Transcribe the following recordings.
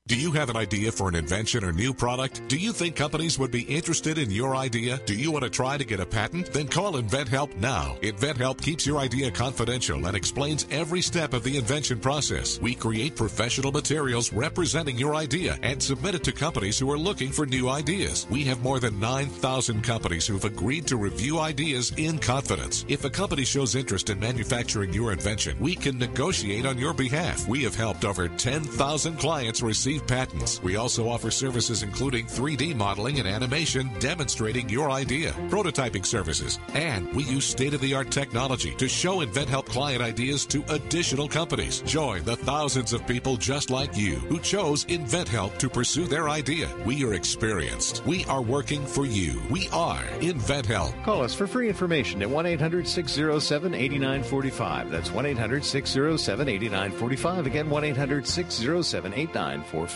Do you have an idea for an invention or new product? Do you think companies would be interested in your idea? Do you want to try to get a patent? Then call InventHelp now. InventHelp keeps your idea confidential and explains every step of the invention process. We create professional materials representing your idea and submit it to companies who are looking for new ideas. We have more than 9,000 companies who've agreed to review ideas in confidence. If a company shows interest in manufacturing your invention, we can negotiate on your behalf. We have helped over 10,000 clients receive patents. We also offer services including 3D modeling and animation demonstrating your idea, prototyping services, and we use state-of-the-art technology to show InventHelp client ideas to additional companies. Join the thousands of people just like you who chose InventHelp to pursue their idea. We are experienced. We are working for you. We are InventHelp. Call us for free information at 1-800-607-8945. That's 1-800-607-8945. Again, 1-800-607-8945.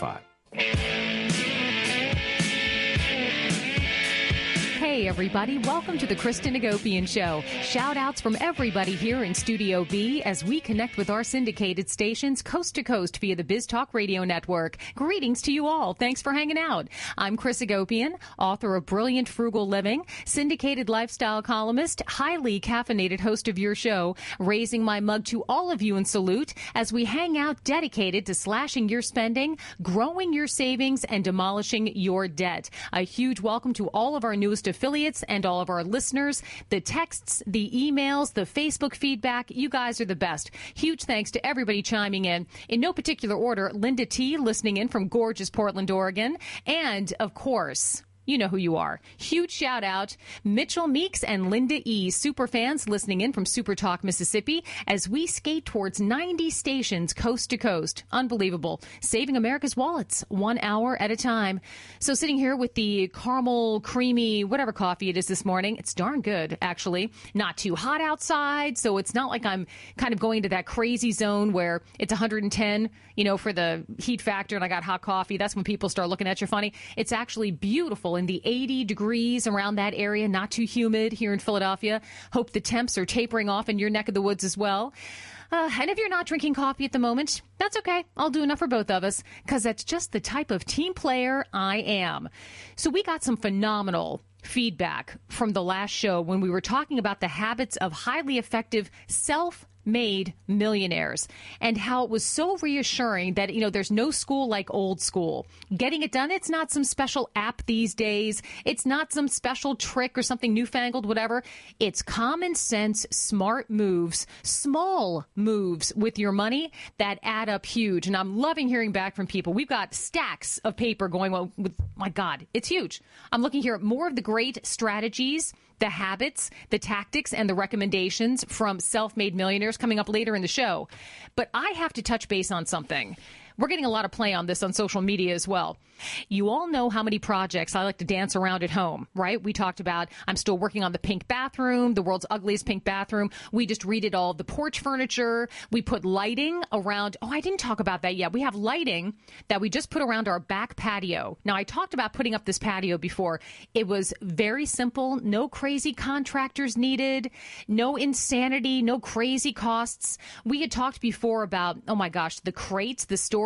Hey everybody, welcome to the Kristen Agopian Show. Shout outs from everybody here in Studio B as we connect with our syndicated stations coast to coast via the Biz Talk Radio Network. Greetings to you all. Thanks for hanging out. I'm Chris Agopian, author of Brilliant Frugal Living, syndicated lifestyle columnist, highly caffeinated host of your show, raising my mug to all of you in salute as we hang out dedicated to slashing your spending, growing your savings, and demolishing your debt. A huge welcome to all of our newest affiliates and all of our listeners, the texts, the emails, the Facebook feedback. You guys are the best. Huge thanks to everybody chiming in no particular order. Linda T. listening in from gorgeous Portland, Oregon. And, of course, you know who you are. Huge shout out, Mitchell Meeks and Linda E., super fans listening in from Super Talk, Mississippi, as we skate towards 90 stations coast to coast. Unbelievable. Saving America's wallets 1 hour at a time. So sitting here with the caramel, creamy, whatever coffee it is this morning, it's darn good, actually. Not too hot outside, so it's not like I'm kind of going to that crazy zone where it's 110, for the heat factor and I got hot coffee. That's when people start looking at you funny. It's actually beautiful in the 80 degrees around that area, not too humid here in Philadelphia. Hope the temps are tapering off in your neck of the woods as well. And if you're not drinking coffee at the moment, that's okay. I'll do enough for both of us because that's just the type of team player I am. So we got some phenomenal feedback from the last show when we were talking about the habits of highly effective self-made millionaires and how it was so reassuring that, there's no school like old school. Getting it done, it's not some special app these days. It's not some special trick or something newfangled, whatever. It's common sense, smart moves, small moves with your money that add up huge. And I'm loving hearing back from people. We've got stacks of paper going on with, my God, it's huge. I'm looking here at more of the great strategies, the habits, the tactics, and the recommendations from self-made millionaires coming up later in the show. But I have to touch base on something. We're getting a lot of play on this on social media as well. You all know how many projects I like to dance around at home, right? We talked about I'm still working on the pink bathroom, the world's ugliest pink bathroom. We just redid all the porch furniture. We put lighting around. Oh, I didn't talk about that yet. We have lighting that we just put around our back patio. Now, I talked about putting up this patio before. It was very simple. No crazy contractors needed. No insanity. No crazy costs. We had talked before about, oh my gosh, the crates, the storage,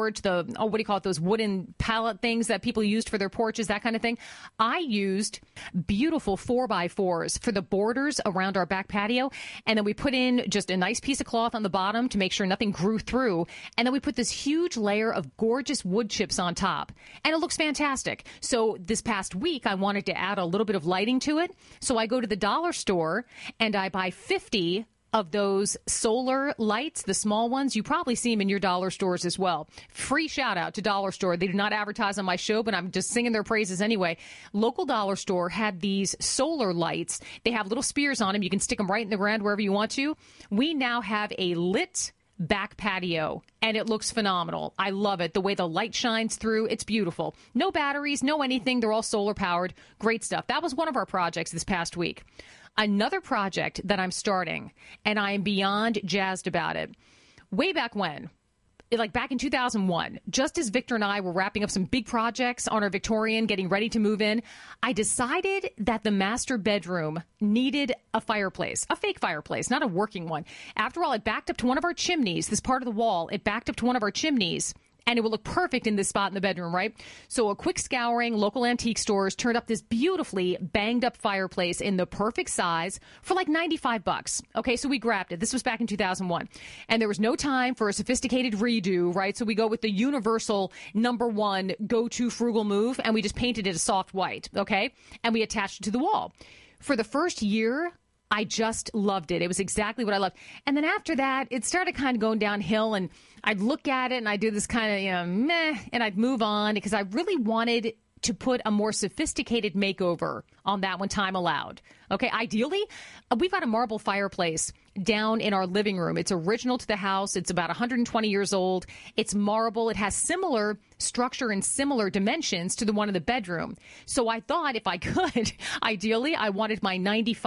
those wooden pallet things that people used for their porches, that kind of thing. I used beautiful 4x4s for the borders around our back patio. And then we put in just a nice piece of cloth on the bottom to make sure nothing grew through. And then we put this huge layer of gorgeous wood chips on top. And it looks fantastic. So this past week, I wanted to add a little bit of lighting to it. So I go to the dollar store and I buy 50 of those solar lights, the small ones. You probably see them in your dollar stores as well. Free shout out to Dollar Store. They do not advertise on my show, but I'm just singing their praises anyway. Local dollar store had these solar lights. They have little spears on them. You can stick them right in the ground wherever you want to. We now have a lit back patio, and it looks phenomenal. I love it. The way the light shines through, it's beautiful. No batteries, no anything. They're all solar powered. Great stuff. That was one of our projects this past week. Another project that I'm starting, and I am beyond jazzed about it. Way back when, back in 2001, just as Victor and I were wrapping up some big projects on our Victorian, getting ready to move in, I decided that the master bedroom needed a fireplace, a fake fireplace, not a working one. After all, it backed up to one of our chimneys, this part of the wall, it backed up to one of our chimneys. and it would look perfect in this spot in the bedroom, right? So a quick scouring, local antique stores turned up this beautifully banged up fireplace in the perfect size for like $95. Okay, so we grabbed it. This was back in 2001. And there was no time for a sophisticated redo, right? So we go with the universal #1 go-to frugal move, and we just painted it a soft white, okay? And we attached it to the wall. For the first year, I just loved it. It was exactly what I loved. And then after that, it started kind of going downhill, and I'd look at it and I'd do this kind of, meh, and I'd move on because I really wanted to put a more sophisticated makeover on that when time allowed. Okay, ideally, we've got a marble fireplace down in our living room. It's original to the house. It's about 120 years old. It's marble. It has similar structure and similar dimensions to the one in the bedroom. So I thought if I could, ideally, I wanted my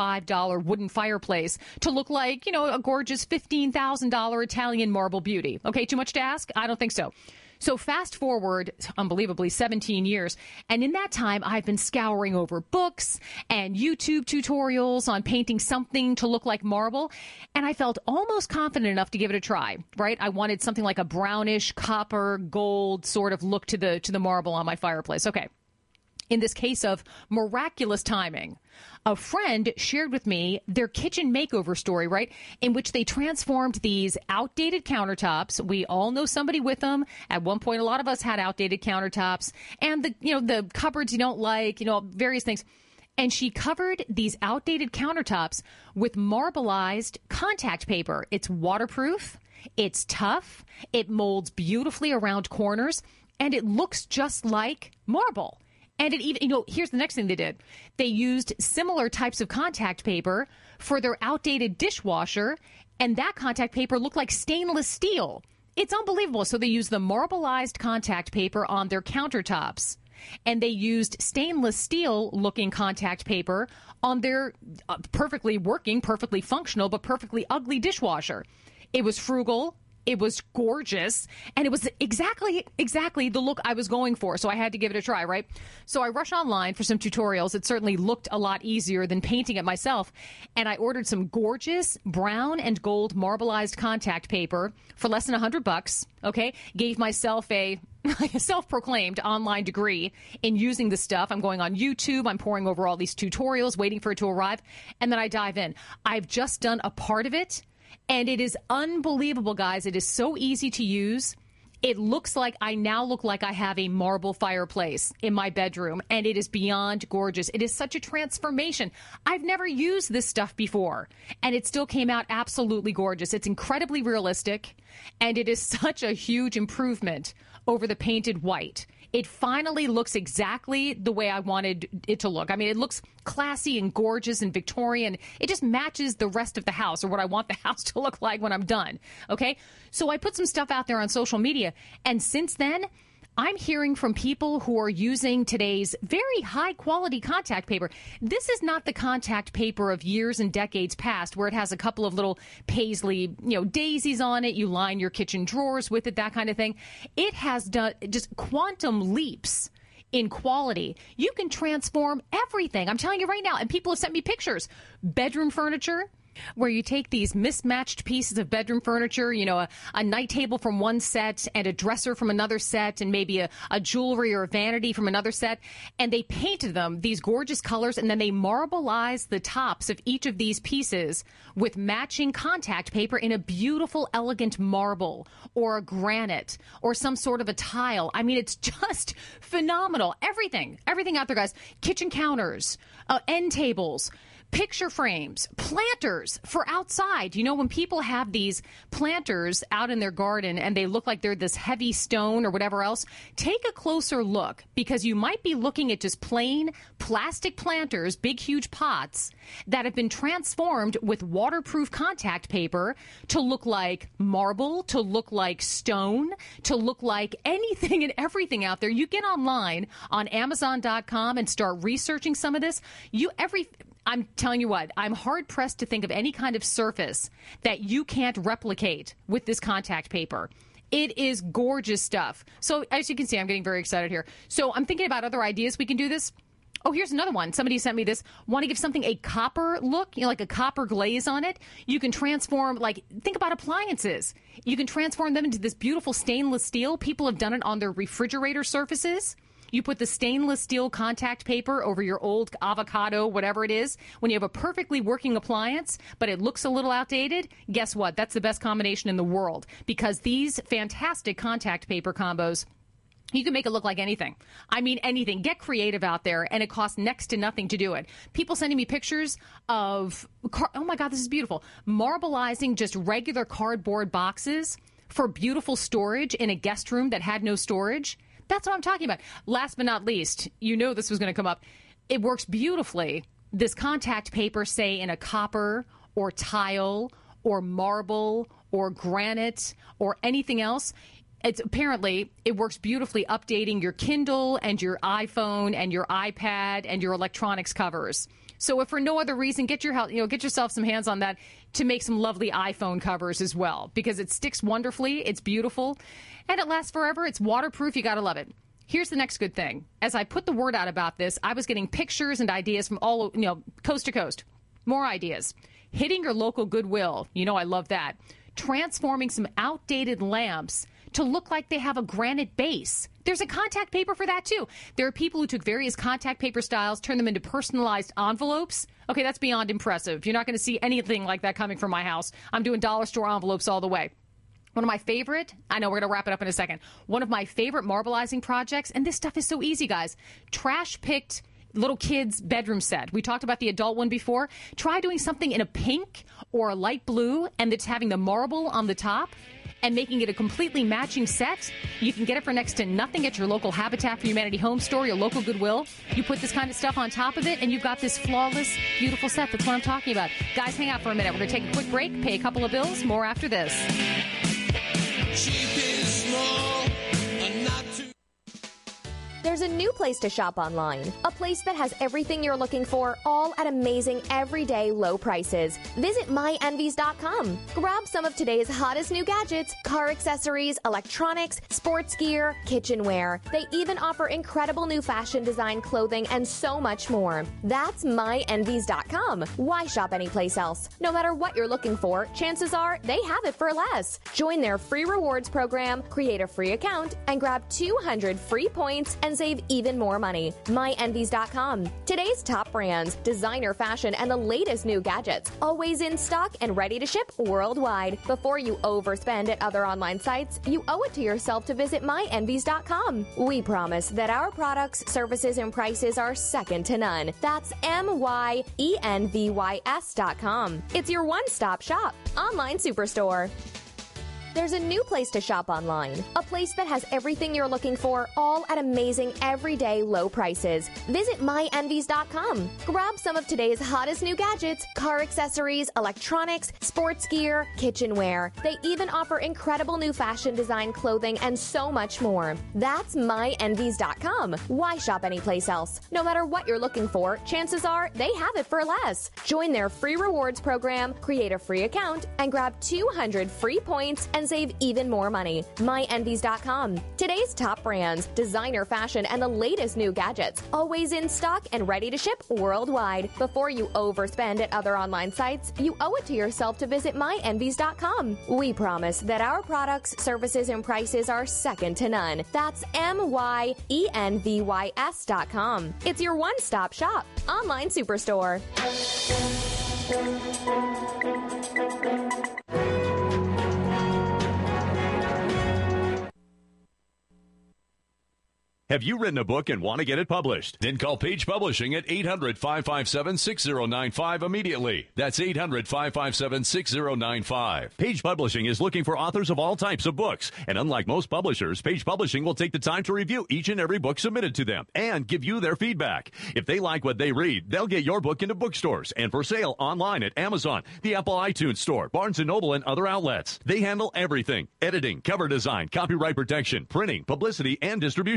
$95 wooden fireplace to look like, a gorgeous $15,000 Italian marble beauty. Okay, too much to ask? I don't think so. So fast forward, unbelievably, 17 years. And in that time, I've been scouring over books and YouTube tutorials on painting something to look like marble. And I felt almost confident enough to give it a try, right? I wanted something like a brownish copper gold sort of look to the marble on my fireplace. Okay. In this case of miraculous timing, a friend shared with me their kitchen makeover story, right, in which they transformed these outdated countertops. We all know somebody with them. At one point, a lot of us had outdated countertops and the cupboards you don't like, various things. And she covered these outdated countertops with marbleized contact paper. It's waterproof. It's tough. It molds beautifully around corners, and it looks just like marble. And it even, here's the next thing they did. They used similar types of contact paper for their outdated dishwasher, and that contact paper looked like stainless steel. It's unbelievable. So they used the marbleized contact paper on their countertops, and they used stainless steel looking contact paper on their perfectly working, perfectly functional, but perfectly ugly dishwasher. It was frugal. It was gorgeous, and it was exactly the look I was going for, so I had to give it a try, right? So I rushed online for some tutorials. It certainly looked a lot easier than painting it myself, and I ordered some gorgeous brown and gold marbleized contact paper for less than $100, okay? Gave myself a self-proclaimed online degree in using the stuff. I'm going on YouTube. I'm poring over all these tutorials, waiting for it to arrive, and then I dive in. I've just done a part of it, and it is unbelievable, guys. It is so easy to use. It looks like I now look like I have a marble fireplace in my bedroom, and it is beyond gorgeous. It is such a transformation. I've never used this stuff before, and it still came out absolutely gorgeous. It's incredibly realistic, and it is such a huge improvement over the painted white. It finally looks exactly the way I wanted it to look. I mean, it looks classy and gorgeous and Victorian. It just matches the rest of the house, or what I want the house to look like when I'm done. Okay? So I put some stuff out there on social media, and since then, I'm hearing from people who are using today's very high quality contact paper. This is not the contact paper of years and decades past where it has a couple of little paisley, daisies on it. You line your kitchen drawers with it, that kind of thing. It has done just quantum leaps in quality. You can transform everything. I'm telling you right now. And people have sent me pictures. Bedroom furniture, where you take these mismatched pieces of bedroom furniture, a night table from one set and a dresser from another set and maybe a jewelry or a vanity from another set, and they painted them these gorgeous colors, and then they marbleized the tops of each of these pieces with matching contact paper in a beautiful, elegant marble or a granite or some sort of a tile. I mean, it's just phenomenal. Everything out there, guys. Kitchen counters, end tables, picture frames, planters for outside. When people have these planters out in their garden and they look like they're this heavy stone or whatever else, take a closer look, because you might be looking at just plain plastic planters, big, huge pots that have been transformed with waterproof contact paper to look like marble, to look like stone, to look like anything and everything out there. You get online on Amazon.com and start researching some of this. I'm telling you what, I'm hard-pressed to think of any kind of surface that you can't replicate with this contact paper. It is gorgeous stuff. So as you can see, I'm getting very excited here. So I'm thinking about other ideas we can do this. Oh, here's another one. Somebody sent me this. Want to give something a copper look, like a copper glaze on it? You can transform, think about appliances. You can transform them into this beautiful stainless steel. People have done it on their refrigerator surfaces. You put the stainless steel contact paper over your old avocado, whatever it is. When you have a perfectly working appliance, but it looks a little outdated, guess what? That's the best combination in the world, because these fantastic contact paper combos, you can make it look like anything. I mean, anything. Get creative out there, and it costs next to nothing to do it. People sending me pictures of, oh my God, this is beautiful, marbleizing just regular cardboard boxes for beautiful storage in a guest room that had no storage. That's what I'm talking about. Last but not least, you know this was going to come up. It works beautifully. This contact paper, say, in a copper or tile or marble or granite or anything else. Apparently, it works beautifully updating your Kindle and your iPhone and your iPad and your electronics covers. So if for no other reason, get yourself some hands on that to make some lovely iPhone covers as well, because it sticks wonderfully. It's beautiful and it lasts forever. It's waterproof. You got to love it. Here's the next good thing. As I put the word out about this, I was getting pictures and ideas from all, coast to coast. More ideas. Hitting your local Goodwill. I love that. Transforming some outdated lamps to look like they have a granite base. There's a contact paper for that, too. There are people who took various contact paper styles, turned them into personalized envelopes. Okay, that's beyond impressive. You're not going to see anything like that coming from my house. I'm doing dollar store envelopes all the way. One of my favorite, I know we're going to wrap it up in a second, one of my favorite marbleizing projects, and this stuff is so easy, guys, trash-picked little kids' bedroom set. We talked about the adult one before. Try doing something in a pink or a light blue, and it's having the marble on the top, and making it a completely matching set. You can get it for next to nothing at your local Habitat for Humanity home store, your local Goodwill. You put this kind of stuff on top of it, and you've got this flawless, beautiful set. That's what I'm talking about. Guys, hang out for a minute. We're going to take a quick break, pay a couple of bills. More after this. Cheap is small and not too. There's a new place to shop online. A place that has everything you're looking for, all at amazing, everyday low prices. Visit MyEnvies.com. Grab some of today's hottest new gadgets, car accessories, electronics, sports gear, kitchenware. They even offer incredible new fashion design clothing and so much more. That's MyEnvies.com. Why shop anyplace else? No matter what you're looking for, chances are they have it for less. Join their free rewards program, create a free account, and grab 200 free points and save even more money. MyEnvies.com. Today's top brands, designer fashion, and the latest new gadgets. Always in stock and ready to ship worldwide. Before you overspend at other online sites, you owe it to yourself to visit MyEnvies.com. We promise that our products, services, and prices are second to none. That's MyEnvys.com. It's your one-stop shop. Online superstore. There's a new place to shop online. A place that has everything you're looking for, all at amazing, everyday low prices. Visit MyEnvies.com. Grab some of today's hottest new gadgets, car accessories, electronics, sports gear, kitchenware. They even offer incredible new fashion design clothing and so much more. That's MyEnvies.com. Why shop anyplace else? No matter what you're looking for, chances are they have it for less. Join their free rewards program, create a free account, and grab 200 free points and save even more money. MyEnvies.com. Today's top brands, designer fashion, and the latest new gadgets. Always in stock and ready to ship worldwide. Before you overspend at other online sites, you owe it to yourself to visit MyEnvies.com. We promise that our products, services, and prices are second to none. That's MyEnvys.com. It's your one-stop shop. Online superstore. Have you written a book and want to get it published? Then call Page Publishing at 800-557-6095 immediately. That's 800-557-6095. Page Publishing is looking for authors of all types of books. And unlike most publishers, Page Publishing will take the time to review each and every book submitted to them and give you their feedback. If they like what they read, they'll get your book into bookstores and for sale online at Amazon, the Apple iTunes Store, Barnes & Noble, and other outlets. They handle everything: editing, cover design, copyright protection, printing, publicity, and distribution.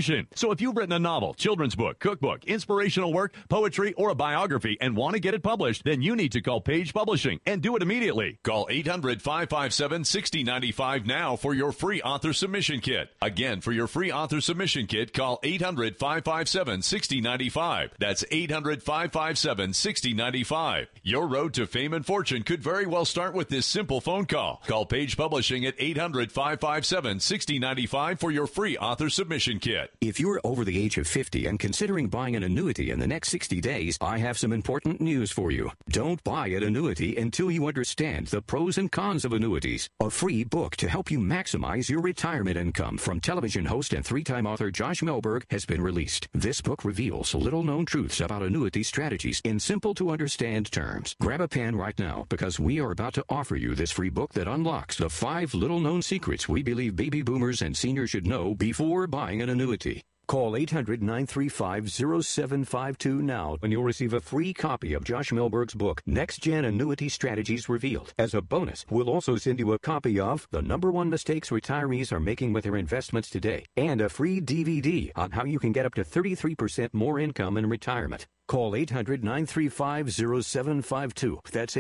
So if you've written a novel, children's book, cookbook, inspirational work, poetry, or a biography and want to get it published, then you need to call Page Publishing and do it immediately. Call 800-557-6095 now for your free author submission kit. Again, for your free author submission kit, call 800-557-6095. That's 800-557-6095. Your road to fame and fortune could very well start with this simple phone call. Call Page Publishing at 800-557-6095 for your free author submission kit. If you're over the age of 50 and considering buying an annuity in the next 60 days, I have some important news for you. Don't buy an annuity until you understand the pros and cons of annuities. A free book to help you maximize your retirement income from television host and three-time author Josh Melberg has been released. This book reveals little-known truths about annuity strategies in simple-to-understand terms. Grab a pen right now because we are about to offer you this free book that unlocks the 5 little-known secrets we believe baby boomers and seniors should know before buying an annuity. Call 800-935-0752 now and you'll receive a free copy of Josh Melberg's book, Next Gen Annuity Strategies Revealed. As a bonus, we'll also send you a copy of The #1 Mistakes Retirees Are Making with Their Investments Today and a free DVD on how you can get up to 33% more income in retirement. Call 800-935-0752. That's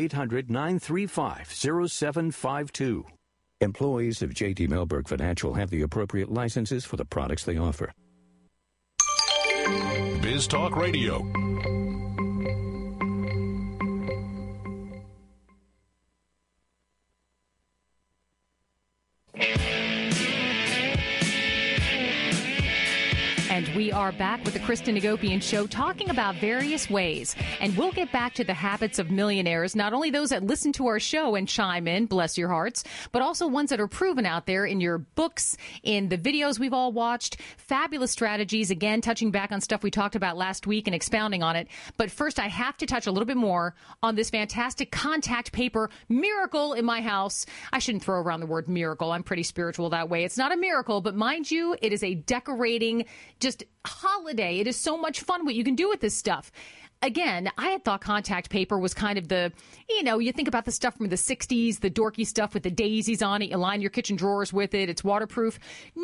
800-935-0752. Employees of J.D. Melberg Financial have the appropriate licenses for the products they offer. Biz Talk Radio. And we are back with the Kristen Hagopian Show talking about various ways. And we'll get back to the habits of millionaires, not only those that listen to our show and chime in, bless your hearts, but also ones that are proven out there in your books, in the videos we've all watched. Fabulous strategies, again, touching back on stuff we talked about last week and expounding on it. But first, I have to touch a little bit more on this fantastic contact paper miracle in my house. I shouldn't throw around the word miracle. I'm pretty spiritual that way. It's not a miracle, but mind you, it is a decorating just holiday. It is so much fun what you can do with this stuff. Again, I had thought contact paper was kind of the, you think about the stuff from the 60s, the dorky stuff with the daisies on it. You line your kitchen drawers with it. It's waterproof.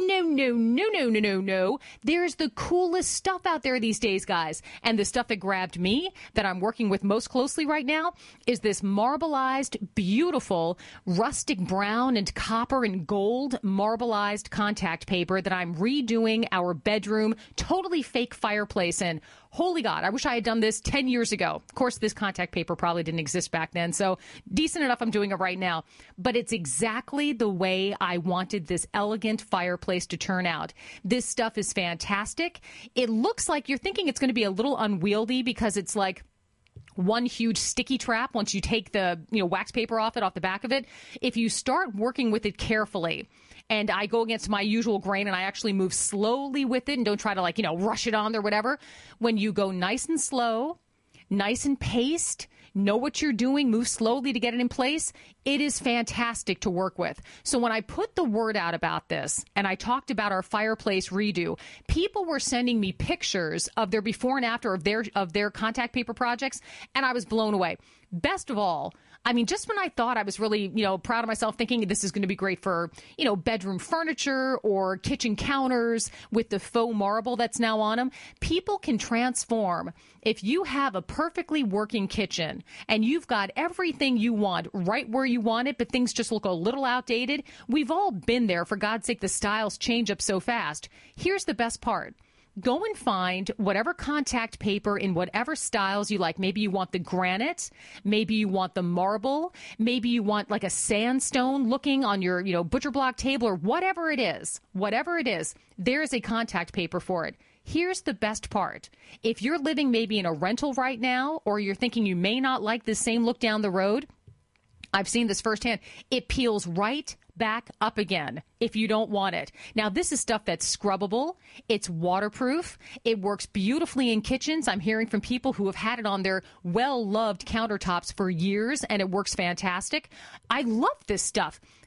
No. There's the coolest stuff out there these days, guys. And the stuff that grabbed me, that I'm working with most closely right now, is this marbleized, beautiful, rustic brown and copper and gold marbleized contact paper that I'm redoing our bedroom, totally fake fireplace in. Holy God, I wish I had done this 10 years ago. Of course, this contact paper probably didn't exist back then, so decent enough I'm doing it right now. But it's exactly the way I wanted this elegant fireplace to turn out. This stuff is fantastic. It looks like you're thinking it's going to be a little unwieldy because it's like one huge sticky trap once you take the wax paper off the back of it. If you start working with it carefully, and I go against my usual grain and I actually move slowly with it and don't try to rush it on or whatever. When you go nice and slow, nice and paced, know what you're doing, move slowly to get it in place, it is fantastic to work with. So when I put the word out about this and I talked about our fireplace redo, people were sending me pictures of their before and after of their contact paper projects, and I was blown away. Best of all, just when I thought I was really, proud of myself, thinking this is going to be great for, bedroom furniture or kitchen counters with the faux marble that's now on them, people can transform. If you have a perfectly working kitchen and you've got everything you want right where you want it, but things just look a little outdated, we've all been there. For God's sake, the styles change up so fast. Here's the best part. Go and find whatever contact paper in whatever styles you like. Maybe you want the granite. Maybe you want the marble. Maybe you want like a sandstone looking on your, butcher block table or whatever it is. Whatever it is, there's a contact paper for it. Here's the best part. If you're living maybe in a rental right now, or you're thinking you may not like the same look down the road, I've seen this firsthand. It peels right back up again if you don't want it. Now, this is stuff that's scrubbable. It's waterproof. It works beautifully in kitchens. I'm hearing from people who have had it on their well-loved countertops for years, and it works fantastic. I love this stuff.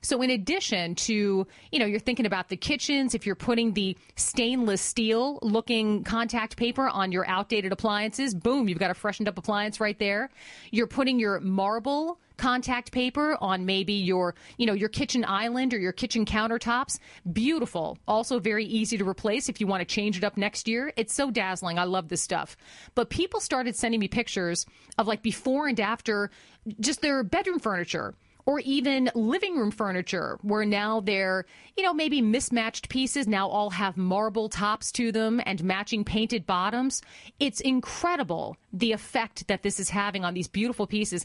So in addition to, you're thinking about the kitchens, if you're putting the stainless steel looking contact paper on your outdated appliances, boom, you've got a freshened up appliance right there. You're putting your marble contact paper on maybe your kitchen island or your kitchen countertops. Beautiful. Also very easy to replace if you want to change it up next year. It's so dazzling. I love this stuff. But people started sending me pictures of like before and after just their bedroom furniture, or even living room furniture, where now they're, maybe mismatched pieces now all have marble tops to them and matching painted bottoms. It's incredible the effect that this is having on these beautiful pieces.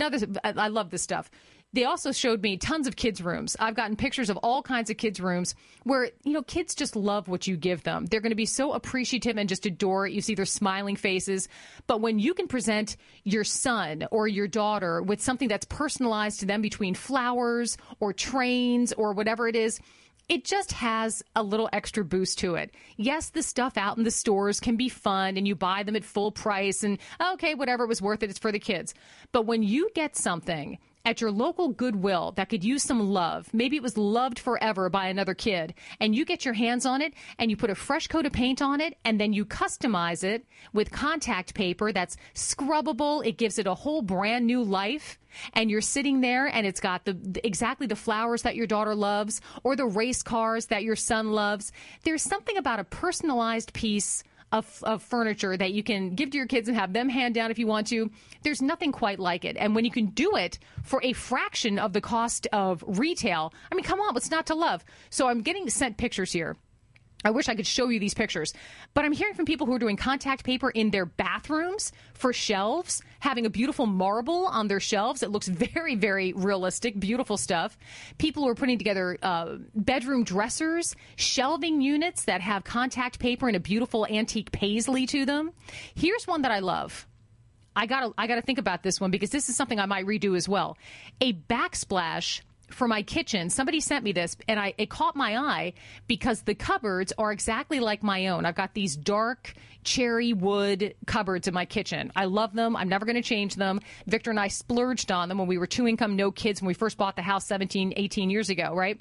I love this stuff. They also showed me tons of kids' rooms. I've gotten pictures of all kinds of kids' rooms where, kids just love what you give them. They're going to be so appreciative and just adore it. You see their smiling faces. But when you can present your son or your daughter with something that's personalized to them between flowers or trains or whatever it is, it just has a little extra boost to it. Yes, the stuff out in the stores can be fun and you buy them at full price and, okay, whatever, it was worth it. It's for the kids. But when you get something at your local Goodwill that could use some love, maybe it was loved forever by another kid, and you get your hands on it and you put a fresh coat of paint on it and then you customize it with contact paper that's scrubbable, it gives it a whole brand new life, and you're sitting there and it's got exactly the flowers that your daughter loves or the race cars that your son loves. There's something about a personalized piece of furniture that you can give to your kids and have them hand down if you want to. There's nothing quite like it. And when you can do it for a fraction of the cost of retail, I mean, come on, what's not to love? So I'm getting sent pictures here. I wish I could show you these pictures, but I'm hearing from people who are doing contact paper in their bathrooms for shelves, having a beautiful marble on their shelves. It looks very, very realistic, beautiful stuff. People who are putting together bedroom dressers, shelving units that have contact paper and a beautiful antique paisley to them. Here's one that I love. I gotta think about this one because this is something I might redo as well. A backsplash for my kitchen. Somebody sent me this and it caught my eye because the cupboards are exactly like my own. I've got these dark cherry wood cupboards in my kitchen. I love them. I'm never going to change them. Victor and I splurged on them when we were 2 income, no kids, when we first bought the house 17, 18 years ago, right?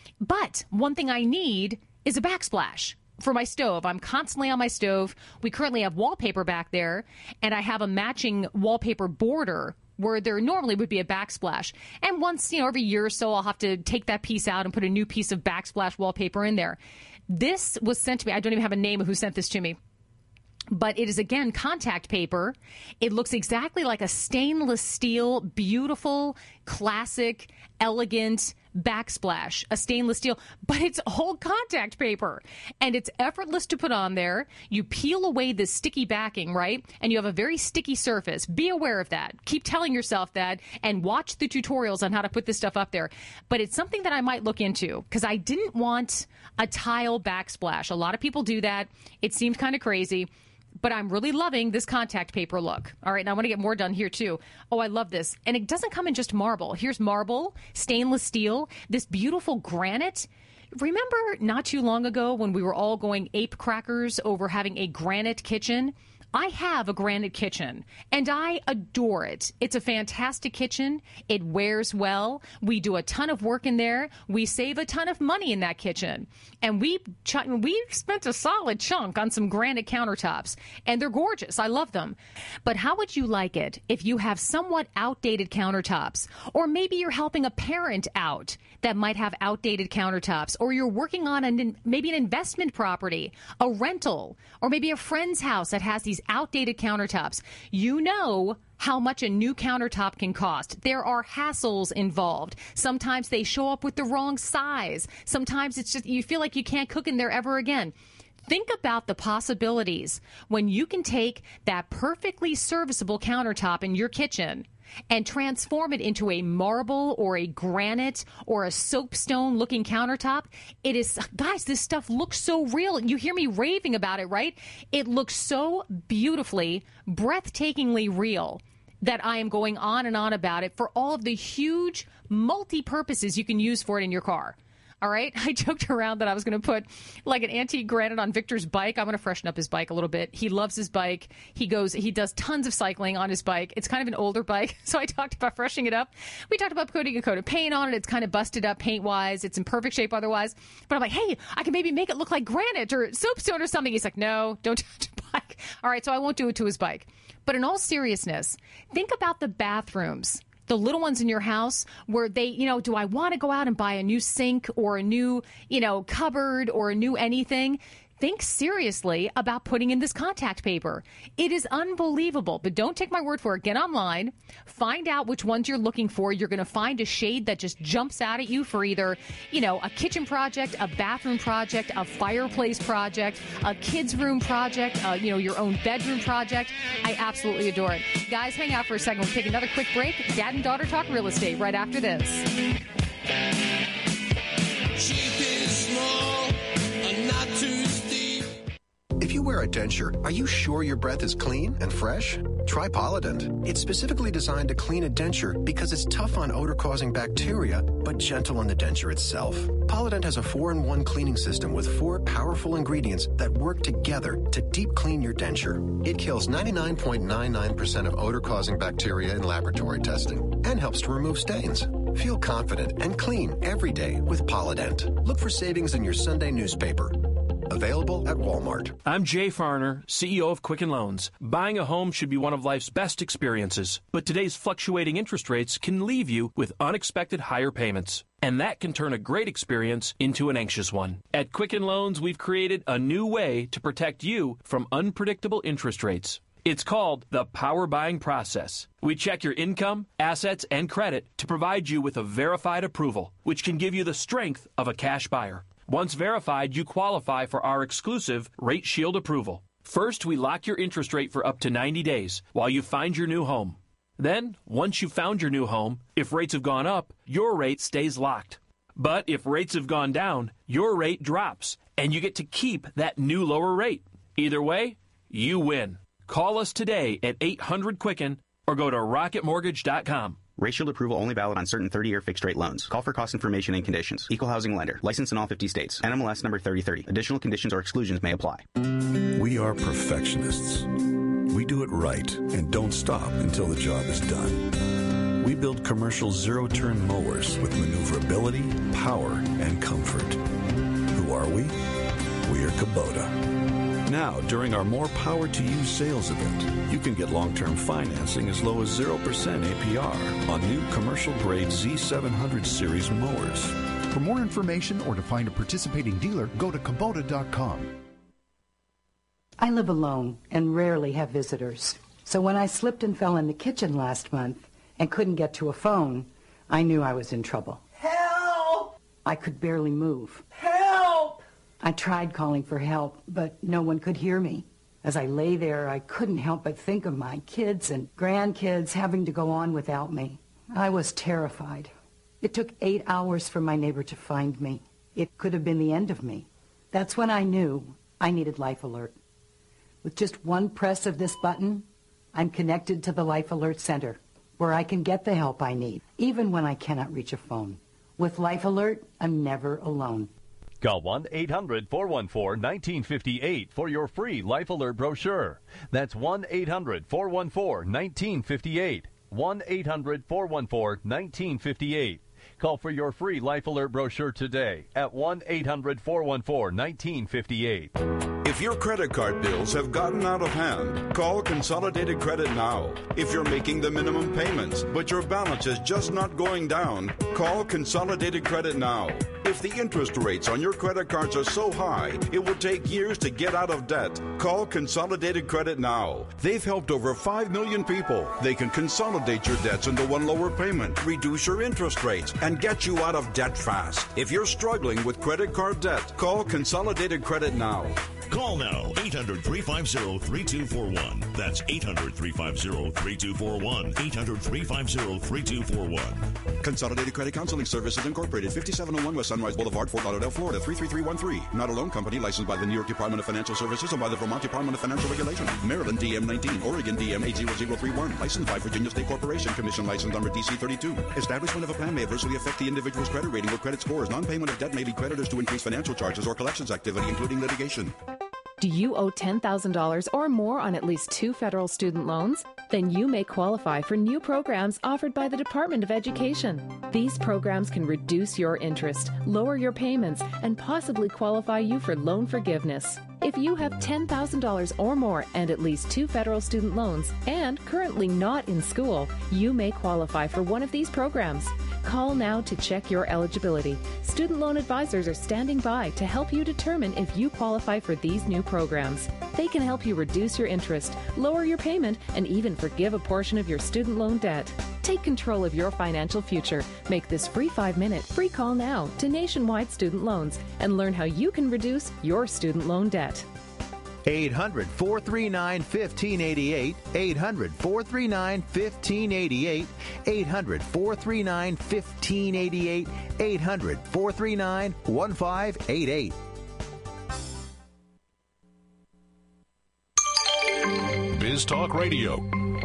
But one thing I need is a backsplash for my stove. I'm constantly on my stove. We currently have wallpaper back there, and I have a matching wallpaper border where there normally would be a backsplash. And once, every year or so, I'll have to take that piece out and put a new piece of backsplash wallpaper in there. This was sent to me. I don't even have a name of who sent this to me. But it is, again, contact paper. It looks exactly like a stainless steel, beautiful, classic, elegant backsplash, a stainless steel, but it's all contact paper and it's effortless to put on there. You peel away the sticky backing, right? And you have a very sticky surface. Be aware of that. Keep telling yourself that and watch the tutorials on how to put this stuff up there. But it's something that I might look into because I didn't want a tile backsplash. A lot of people do that. It seems kind of crazy. But I'm really loving this contact paper look. All right, and I want to get more done here, too. Oh, I love this. And it doesn't come in just marble. Here's marble, stainless steel, this beautiful granite. Remember not too long ago when we were all going ape crackers over having a granite kitchen? I have a granite kitchen, and I adore it. It's a fantastic kitchen. It wears well. We do a ton of work in there. We save a ton of money in that kitchen. And we spent a solid chunk on some granite countertops, and they're gorgeous. I love them. But how would you like it if you have somewhat outdated countertops? Or maybe you're helping a parent out that might have outdated countertops, or you're working on maybe an investment property, a rental, or maybe a friend's house that has these outdated countertops. You know how much a new countertop can cost. There are hassles involved. Sometimes they show up with the wrong size. Sometimes it's just you feel like you can't cook in there ever again. Think about the possibilities when you can take that perfectly serviceable countertop in your kitchen and transform it into a marble or a granite or a soapstone looking countertop. It is, guys, this stuff looks so real. You hear me raving about it, right? It looks so beautifully, breathtakingly real that I am going on and on about it for all of the huge multi-purposes you can use for it in your car. All right. I joked around that I was going to put like an antique granite on Victor's bike. I'm going to freshen up his bike a little bit. He loves his bike. He does tons of cycling on his bike. It's kind of an older bike. So I talked about freshening it up. We talked about putting a coat of paint on it. It's kind of busted up paint wise. It's in perfect shape otherwise. But I'm like, hey, I can maybe make it look like granite or soapstone or something. He's like, no, don't touch the bike. All right. So I won't do it to his bike. But in all seriousness, think about the bathrooms. The little ones in your house where they, do I want to go out and buy a new sink or a new, cupboard or a new anything? Think seriously about putting in this contact paper. It is unbelievable, but don't take my word for it. Get online, find out which ones you're looking for. You're going to find a shade that just jumps out at you for either, a kitchen project, a bathroom project, a fireplace project, a kid's room project, your own bedroom project. I absolutely adore it. Guys, hang out for a second. We'll take another quick break. Dad and daughter talk real estate right after this. Cheap is small and not too steep. If you wear a denture, are you sure your breath is clean and fresh? Try Polident. It's specifically designed to clean a denture because it's tough on odor-causing bacteria, but gentle on the denture itself. Polident has a 4-in-1 cleaning system with 4 powerful ingredients that work together to deep clean your denture. It kills 99.99% of odor-causing bacteria in laboratory testing and helps to remove stains. Feel confident and clean every day with Polident. Look for savings in your Sunday newspaper. Available at Walmart. I'm Jay Farner, CEO of Quicken Loans. Buying a home should be one of life's best experiences, but today's fluctuating interest rates can leave you with unexpected higher payments. And that can turn a great experience into an anxious one. At Quicken Loans, we've created a new way to protect you from unpredictable interest rates. It's called the Power Buying Process. We check your income, assets, and credit to provide you with a verified approval, which can give you the strength of a cash buyer. Once verified, you qualify for our exclusive Rate Shield approval. First, we lock your interest rate for up to 90 days while you find your new home. Then, once you've found your new home, if rates have gone up, your rate stays locked. But if rates have gone down, your rate drops, and you get to keep that new lower rate. Either way, you win. Call us today at 800-QUICKEN or go to rocketmortgage.com. Rate Shield approval only valid on certain 30-year fixed-rate loans. Call for cost information and conditions. Equal housing lender. Licensed in all 50 states. NMLS number 3030. Additional conditions or exclusions may apply. We are perfectionists. We do it right and don't stop until the job is done. We build commercial zero-turn mowers with maneuverability, power, and comfort. Who are we? We are Kubota. Now, during our More Power to You sales event, you can get long-term financing as low as 0% APR on new commercial-grade Z700 series mowers. For more information or to find a participating dealer, go to Kubota.com. I live alone and rarely have visitors. So when I slipped and fell in the kitchen last month and couldn't get to a phone, I knew I was in trouble. Help! I could barely move. Help! I tried calling for help, but no one could hear me. As I lay there, I couldn't help but think of my kids and grandkids having to go on without me. I was terrified. It took 8 hours for my neighbor to find me. It could have been the end of me. That's when I knew I needed Life Alert. With just one press of this button, I'm connected to the Life Alert Center, where I can get the help I need, even when I cannot reach a phone. With Life Alert, I'm never alone. Call 1-800-414-1958 for your free Life Alert brochure. That's 1-800-414-1958. 1-800-414-1958. Call for your free Life Alert brochure today at 1-800-414-1958. If your credit card bills have gotten out of hand, call Consolidated Credit now. If you're making the minimum payments, but your balance is just not going down, call Consolidated Credit now. If the interest rates on your credit cards are so high, it will take years to get out of debt. Call Consolidated Credit now. They've helped over 5 million people. They can consolidate your debts into one lower payment, reduce your interest rates, and get you out of debt fast. If you're struggling with credit card debt, call Consolidated Credit now. Call now, 800-350-3241. That's 800-350-3241. 800-350-3241. Consolidated Credit Counseling Services Incorporated, 5701 West Sunrise Boulevard, Fort Lauderdale, Florida, 33313. Not a loan company licensed by the New York Department of Financial Services and by the Vermont Department of Financial Regulation. Maryland DM 19, Oregon DM 80031. Licensed by Virginia State Corporation. Commission license number DC 32. Establishment of a plan may adversely affect the individual's credit rating or credit scores. Non-payment of debt may lead creditors to increase financial charges or collections activity, including litigation. Do you owe $10,000 or more on at least 2 federal student loans? Then you may qualify for new programs offered by the Department of Education. These programs can reduce your interest, lower your payments, and possibly qualify you for loan forgiveness. If you have $10,000 or more and at least 2 federal student loans and currently not in school, you may qualify for one of these programs. Call now to check your eligibility. Student loan advisors are standing by to help you determine if you qualify for these new programs. They can help you reduce your interest, lower your payment, and even forgive a portion of your student loan debt. Take control of your financial future. Make this free 5-minute free call now to Nationwide Student Loans and learn how you can reduce your student loan debt. 800-439-1588, 800-439-1588, 800-439-1588, 800-439-1588. Biz Talk Radio.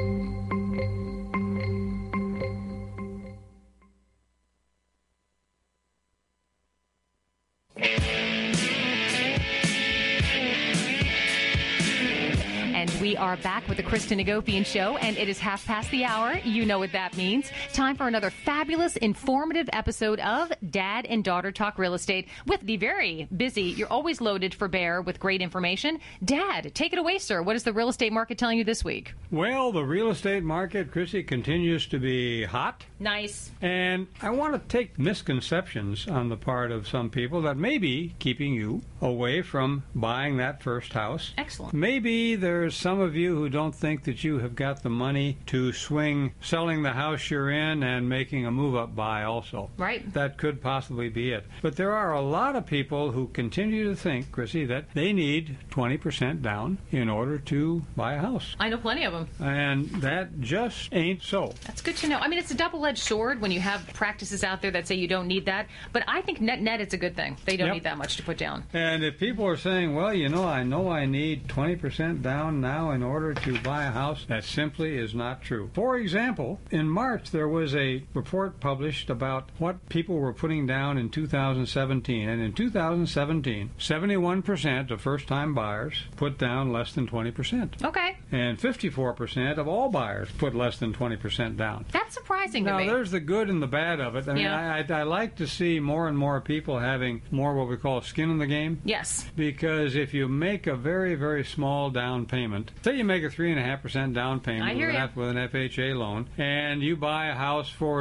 We are back with the Kristen Hagopian Show, and it is 1:30. You know what that means. Time for another fabulous, informative episode of Dad and Daughter Talk Real Estate with the very busy, you're always loaded for bear with great information. Dad, take it away, sir. What is the real estate market telling you this week? Well, the real estate market, Chrissy, continues to be hot. Nice. And I want to take misconceptions on the part of some people that may be keeping you away from buying that first house. Excellent. Maybe there's some of you who don't think that you have got the money to swing selling the house you're in and making a move-up buy also. Right. That could possibly be it. But there are a lot of people who continue to think, Chrissy, that they need 20% down in order to buy a house. I know plenty of them. And that just ain't so. That's good to know. I mean, it's a double-edged sword when you have practices out there that say you don't need that. But I think net it's a good thing. They don't need that much to put down. And if people are saying, well, I know I need 20% down now in order to buy a house, that simply is not true. For example, in March there was a report published about what people were putting down in 2017. And in 2017, 71% of first-time buyers put down less than 20%. Okay. And 54% of all buyers put less than 20% down. That's surprising to me. Now, there's the good and the bad of it. I mean, I like to see more and more people having more what we call skin in the game. Yes. Because if you make a very, very small down payment, say you make a 3.5% down payment with an FHA loan, and you buy a house for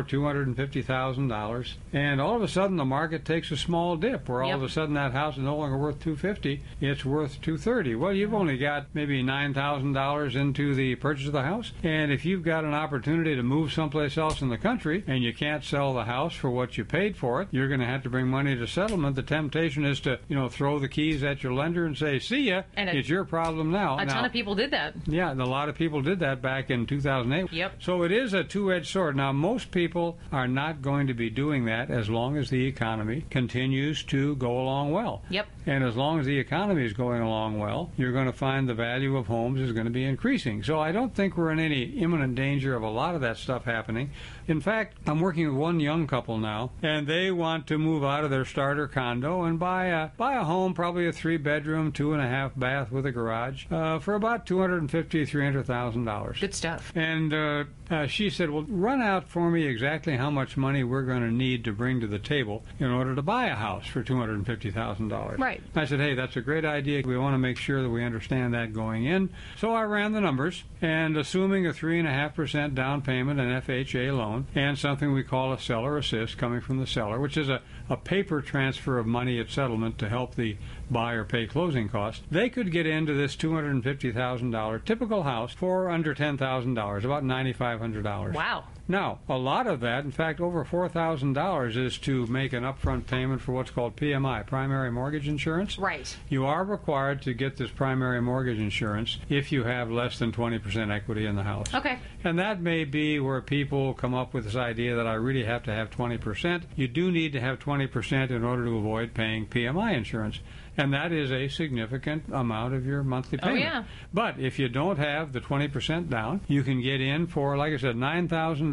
$250,000, and all of a sudden the market takes a small dip, where all of a sudden that house is no longer worth $250, it's worth $230. Well, you've only got maybe $9,000 into the purchase of the house, and if you've got an opportunity to move someplace else in the country and you can't sell the house for what you paid for it, you're going to have to bring money to settlement. The temptation is to, throw the keys at your lender and say, see ya, it's your problem now. A ton of people did that. Yeah, a lot of people did that back in 2008. Yep. So it is a two-edged sword. Now, most people are not going to be doing that as long as the economy continues to go along well. Yep. And as long as the economy is going along well, you're going to find the value of homes is going to be increasing. So I don't think we're in any imminent danger of a lot of that stuff happening. In fact, I'm working with one young couple now, and they want to move out of their starter condo and buy a home, probably a 3-bedroom, 2.5 bath with a garage, for about $250,000, $300,000. Good stuff. And she said, well, run out for me exactly how much money we're going to need to bring to the table in order to buy a house for $250,000. Right. I said, hey, that's a great idea. We want to make sure that we understand that going in. So I ran the numbers, and assuming a 3.5% down payment, an FHA loan, and something we call a seller assist coming from the seller, which is a paper transfer of money at settlement to help the buyer pay closing costs, they could get into this $250,000 typical house for under $10,000, about $9,500. Wow. Now, a lot of that, in fact, over $4,000 is to make an upfront payment for what's called PMI, primary mortgage insurance. Right. You are required to get this primary mortgage insurance if you have less than 20% equity in the house. Okay. And that may be where people come up with this idea that I really have to have 20%. You do need to have 20% in order to avoid paying PMI insurance. And that is a significant amount of your monthly payment. Oh, yeah. But if you don't have the 20% down, you can get in for, like I said, $9,000,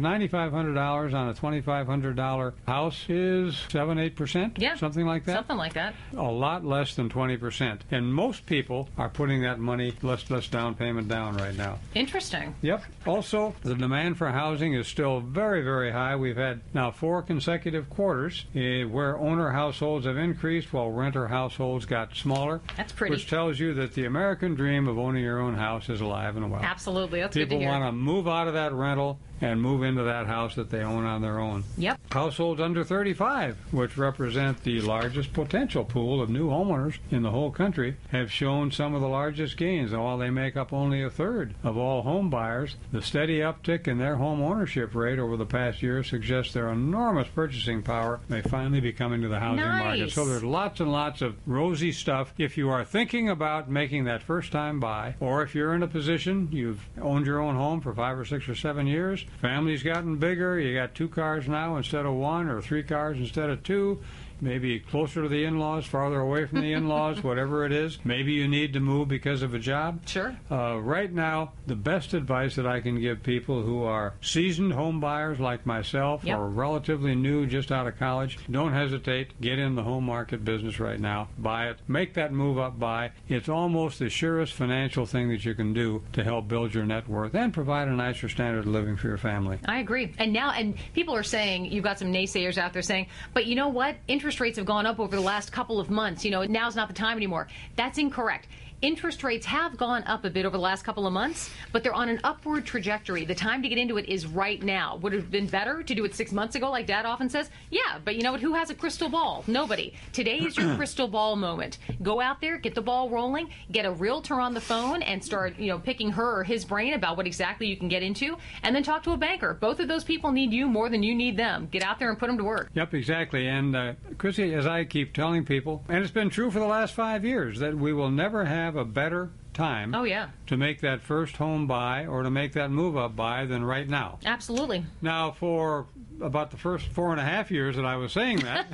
$9,500 on a $2,500 house is 7-8%? Yeah. Something like that? Something like that. A lot less than 20%. And most people are putting that money, less down payment down right now. Interesting. Yep. Also, the demand for housing is still very, very high. We've had now 4 consecutive quarters where owner households have increased while renter households got smaller. That's pretty. Which tells you that the American dream of owning your own house is alive and well. Absolutely. That's good to People hear. want to move out of that rental and move into that house that they own on their own. Yep. Households under 35, which represent the largest potential pool of new homeowners in the whole country, have shown some of the largest gains. And while they make up only a third of all home buyers, the steady uptick in their home ownership rate over the past year suggests their enormous purchasing power may finally be coming to the housing market. So there's lots and lots of rosy stuff. If you are thinking about making that first-time buy, or if you're in a position, you've owned your own home for 5 or 6 or 7 years, family's gotten bigger, you got 2 cars now instead of 1, or 3 cars instead of 2, maybe closer to the in-laws, farther away from the in-laws, whatever it is. Maybe you need to move because of a job. Sure. Right now, the best advice that I can give people who are seasoned home buyers like myself, Yep. or relatively new, just out of college, don't hesitate. Get in the home market business right now. Buy it. Make that move up buy. It's almost the surest financial thing that you can do to help build your net worth and provide a nicer standard of living for your family. I agree. And people are saying, you've got some naysayers out there saying, but you know what? Interest rates have gone up over the last couple of months. Now's not the time anymore. That's incorrect. Interest rates have gone up a bit over the last couple of months, but they're on an upward trajectory. The time to get into it is right now. Would it have been better to do it 6 months ago, like Dad often says? Yeah, but you know what? Who has a crystal ball? Nobody. Today is your crystal ball moment. Go out there, get the ball rolling, get a realtor on the phone, and start, picking her or his brain about what exactly you can get into, and then talk to a banker. Both of those people need you more than you need them. Get out there and put them to work. Yep, exactly. And Chrissy, as I keep telling people, and it's been true for the last 5 years, that we will never have a better time to make that first home buy or to make that move up buy than right now. Absolutely. Now, for about the first 4.5 years that I was saying that,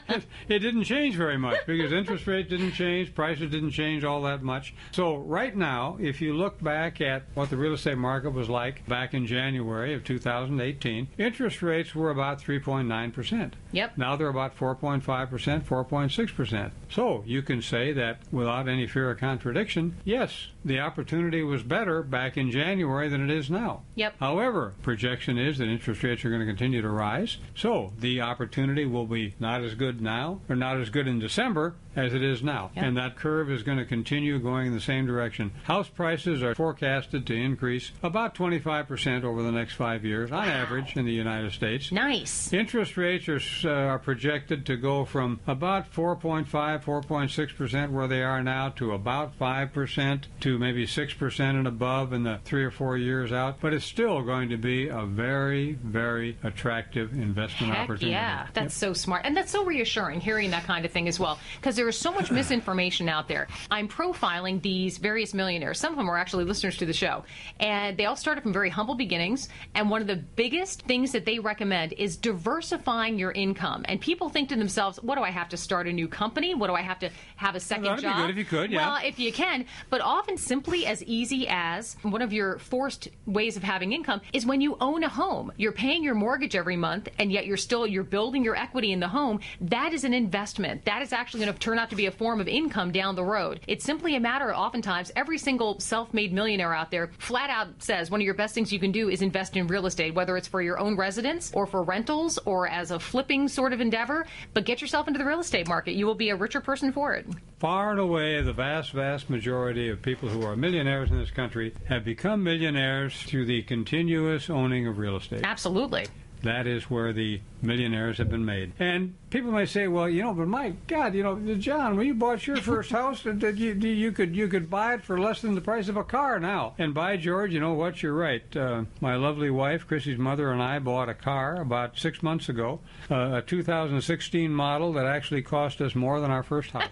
it didn't change very much because interest rates didn't change, prices didn't change all that much. So right now, if you look back at what the real estate market was like back in January of 2018, interest rates were about 3.9%. Yep. Now they're about 4.5%, 4.6%. So you can say that without any fear of contradiction, yes, the opportunity was better back in January than it is now. Yep. However, projection is that interest rates are going to continue to rise. So the opportunity will be not as good now, or not as good in December as it is now. Yep. And that curve is going to continue going in the same direction. House prices are forecasted to increase about 25% over the next 5 years on average in the United States. Nice. Interest rates are projected to go from about 4.5, 4.6% where they are now to about 5% to maybe 6% and above in the 3 or 4 years out. But it's still going to be a very, very attractive investment opportunity. Yeah, that's so smart. And that's so reassuring hearing that kind of thing as well, because there is so much misinformation out there. I'm profiling these various millionaires. Some of them are actually listeners to the show. And they all started from very humble beginnings. And one of the biggest things that they recommend is diversifying your income. And people think to themselves, what do I have to start a new company? What do I have to have a second job? That'd be good if you could, yeah. Well, if you can. But often simply as easy as one of your forced ways of having income is when you own a home. You're paying your mortgage every month, and yet you're building your equity in the home. That is an investment. That is actually going to turn out to be a form of income down the road. It's simply a matter of, oftentimes, every single self-made millionaire out there flat out says one of your best things you can do is invest in real estate, whether it's for your own residence or for rentals or as a flipping sort of endeavor. But get yourself into the real estate market. You will be a richer person for it. Far and away, the vast, vast majority of people who are millionaires in this country have become millionaires through the continuous owning of real estate. Absolutely. That is where the millionaires have been made. And people may say, well, but my God, John, when you bought your first house, you could buy it for less than the price of a car now. And by George, you know what? You're right. My lovely wife, Chrissy's mother, and I bought a car about 6 months ago, a 2016 model that actually cost us more than our first house.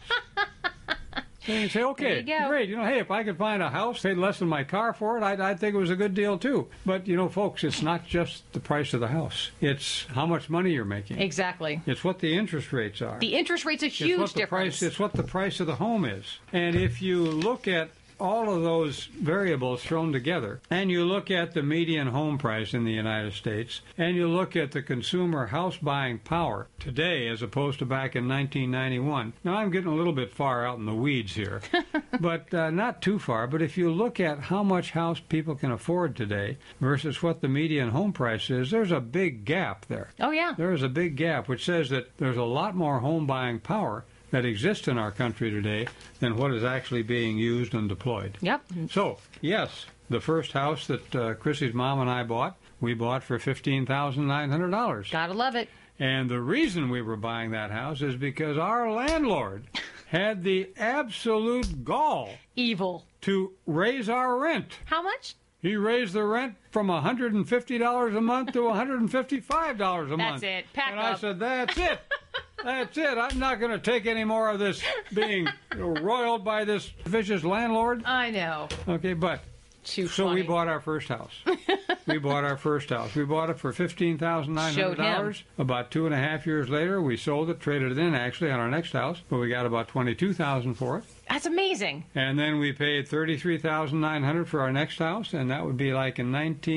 And you say, okay, great. Hey, if I could find a house, paid less than my car for it, I'd think it was a good deal, too. But, folks, it's not just the price of the house. It's how much money you're making. Exactly. It's what the interest rates are. The interest rate's a huge difference. It's what the price of the home is. And if you look at all of those variables thrown together, and you look at the median home price in the United States, and you look at the consumer house buying power today as opposed to back in 1991. Now, I'm getting a little bit far out in the weeds here, but not too far. But if you look at how much house people can afford today versus what the median home price is, there's a big gap there. Oh, yeah. There is a big gap, which says that there's a lot more home buying power that exists in our country today than what is actually being used and deployed. Yep. So, yes, the first house that Chrissy's mom and I bought, we bought for $15,900. Gotta love it. And the reason we were buying that house is because our landlord had the absolute gall. Evil. To raise our rent. How much? He raised the rent from $150 a month to $155 a month. That's it. Pack up. And I said, that's it. That's it. I'm not going to take any more of this being roiled by this vicious landlord. I know. Okay, but so we bought our first house. We bought our first house. We bought it for $15,900. About 2.5 years later, we sold it, traded it in actually on our next house, but we got about $22,000 for it. That's amazing. And then we paid $33,900 for our next house, and that would be like in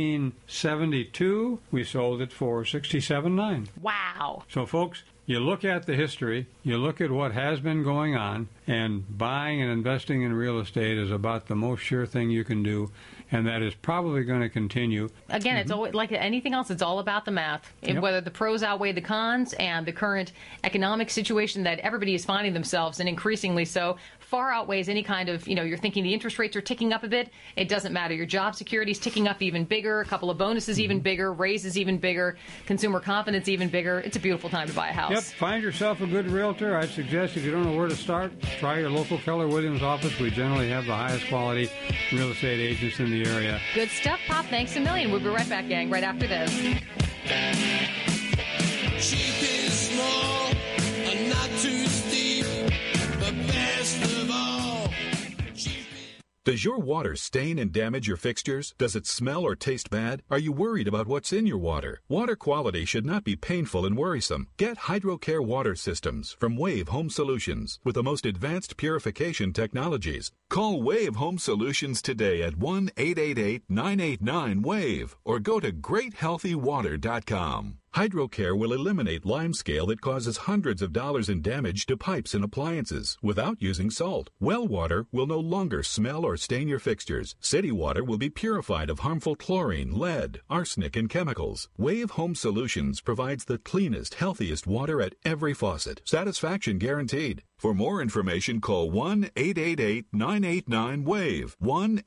1972. We sold it for $67,900. Wow. So, folks, you look at the history, you look at what has been going on, and buying and investing in real estate is about the most sure thing you can do, and that is probably going to continue. Again, it's always, like anything else, it's all about the math. Yep. Whether the pros outweigh the cons, and the current economic situation that everybody is finding themselves in, increasingly so, far outweighs any kind of, you're thinking the interest rates are ticking up a bit. It doesn't matter. Your job security is ticking up even bigger, a couple of bonuses even bigger, raises even bigger, consumer confidence even bigger. It's a beautiful time to buy a house. Yep. Find yourself a good realtor. I'd suggest if you don't know where to start, try your local Keller Williams office. We generally have the highest quality real estate agents in the area. Good stuff, Pop. Thanks a million. We'll be right back, gang, right after this. Cheap is small and not too steep, but best of all. Does your water stain and damage your fixtures? Does it smell or taste bad? Are you worried about what's in your water? Water quality should not be painful and worrisome. Get HydroCare water systems from Wave Home Solutions with the most advanced purification technologies. Call Wave Home Solutions today at 1-888-989-WAVE or go to GreatHealthyWater.com. HydroCare will eliminate limescale that causes hundreds of dollars in damage to pipes and appliances without using salt. Well water will no longer smell or stain your fixtures. City water will be purified of harmful chlorine, lead, arsenic, and chemicals. Wave Home Solutions provides the cleanest, healthiest water at every faucet. Satisfaction guaranteed. For more information, call 1-888-989-WAVE,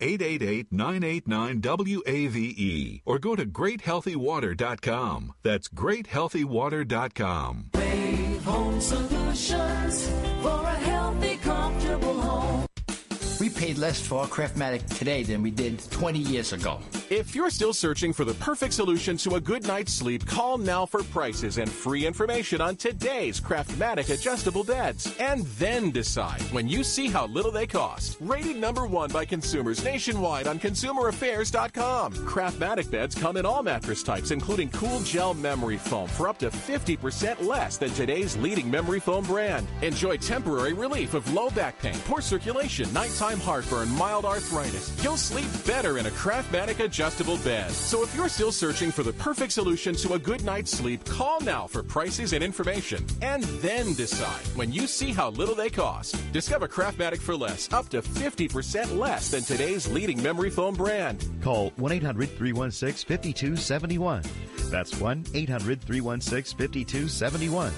1-888-989-WAVE, or go to GreatHealthyWater.com. That's GreatHealthyWater.com. Wave Home Solutions for a healthy, comfortable home. We paid less for our Craftmatic today than we did 20 years ago. If you're still searching for the perfect solution to a good night's sleep, call now for prices and free information on today's Craftmatic adjustable beds. And then decide when you see how little they cost. Rated #1 by consumers nationwide on ConsumerAffairs.com. Craftmatic beds come in all mattress types, including cool gel memory foam for up to 50% less than today's leading memory foam brand. Enjoy temporary relief of low back pain, poor circulation, nighttime heartburn, mild arthritis. You'll sleep better in a Craftmatic adjustable bed. So if you're still searching for the perfect solution to a good night's sleep, call now for prices and information. And then decide when you see how little they cost. Discover Craftmatic for less, up to 50% less than today's leading memory foam brand. Call 1-800-316-5271. That's 1-800-316-5271.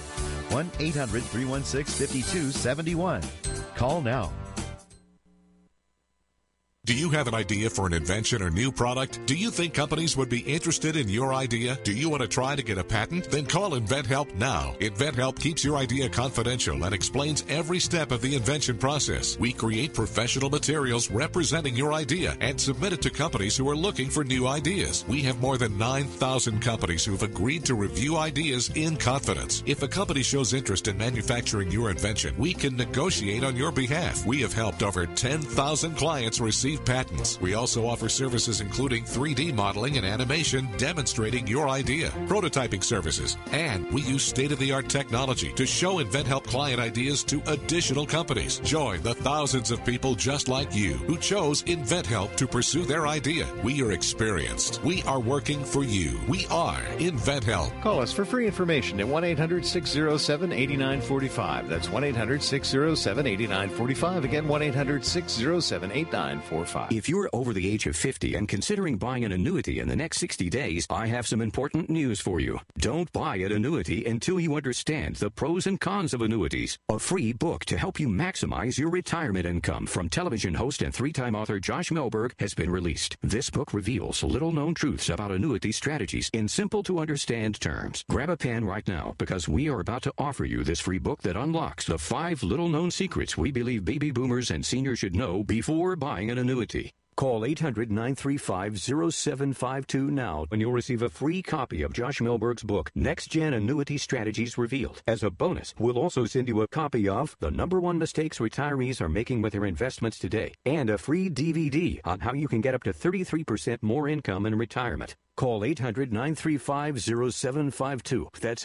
1-800-316-5271. Call now. Do you have an idea for an invention or new product? Do you think companies would be interested in your idea? Do you want to try to get a patent? Then call InventHelp now. InventHelp keeps your idea confidential and explains every step of the invention process. We create professional materials representing your idea and submit it to companies who are looking for new ideas. We have more than 9,000 companies who've agreed to review ideas in confidence. If a company shows interest in manufacturing your invention, we can negotiate on your behalf. We have helped over 10,000 clients receive patents. We also offer services including 3D modeling and animation demonstrating your idea, prototyping services, and we use state-of-the-art technology to show InventHelp client ideas to additional companies. Join the thousands of people just like you who chose InventHelp to pursue their idea. We are experienced. We are working for you. We are InventHelp. Call us for free information at 1-800-607-8945. That's 1-800-607-8945. Again, 1-800-607-8945. If you're over the age of 50 and considering buying an annuity in the next 60 days, I have some important news for you. Don't buy an annuity until you understand the pros and cons of annuities. A free book to help you maximize your retirement income from television host and three-time author Josh Melberg has been released. This book reveals little-known truths about annuity strategies in simple-to-understand terms. Grab a pen right now because we are about to offer you this free book that unlocks the 5 little-known secrets we believe baby boomers and seniors should know before buying an annuity. Call 800-935-0752 now and you'll receive a free copy of Josh Melberg's book, Next Gen Annuity Strategies Revealed. As a bonus, we'll also send you a copy of The #1 Mistakes Retirees Are Making with Their Investments Today and a free DVD on how you can get up to 33% more income in retirement. Call 800-935-0752. That's